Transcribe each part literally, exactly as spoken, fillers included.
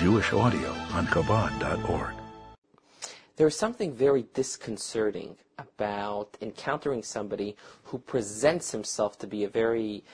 Jewish audio on Chabad dot org. There's something very disconcerting about encountering somebody who presents himself to be a very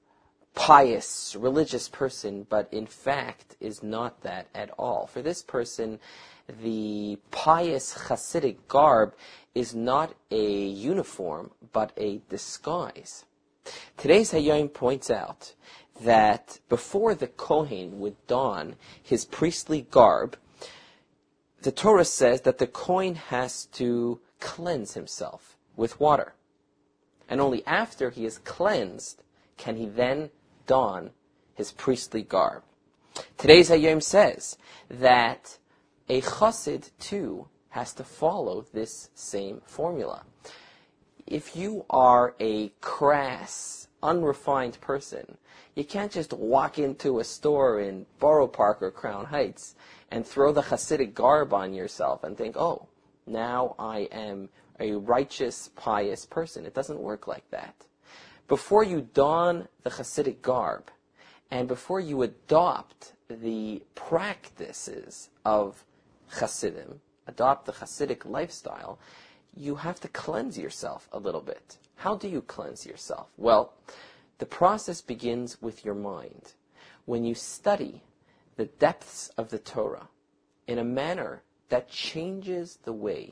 pious, religious person, but in fact is not that at all. For this person, the pious Hasidic garb is not a uniform, but a disguise. Today's Hayom points out that before the Kohen would don his priestly garb, the Torah says that the Kohen has to cleanse himself with water. And only after he is cleansed can he then don his priestly garb. Today's Hayom says that a chassid too has to follow this same formula. If you are a crass, unrefined person, you can't just walk into a store in Borough Park or Crown Heights and throw the Hasidic garb on yourself and think, oh, now I am a righteous, pious person. It doesn't work like that. Before you don the Hasidic garb, and before you adopt the practices of Hasidim, adopt the Hasidic lifestyle, you have to cleanse yourself a little bit. How do you cleanse yourself? Well, the process begins with your mind. When you study the depths of the Torah in a manner that changes the way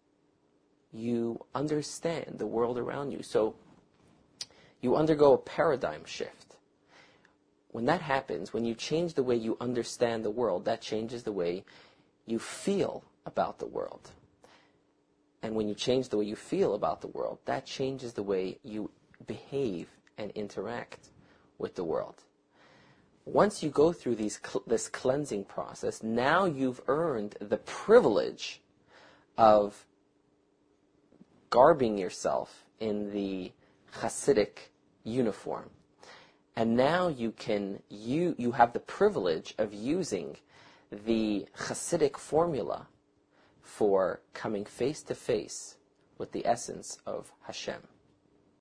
you understand the world around you. So you undergo a paradigm shift. When that happens, when you change the way you understand the world, that changes the way you feel about the world. And when you change the way you feel about the world, that changes the way you behave and interact with the world. Once you go through these this cleansing process, now you've earned the privilege of garbing yourself in the Hasidic uniform. And now you can you you have the privilege of using the Hasidic formula for coming face to face with the essence of Hashem.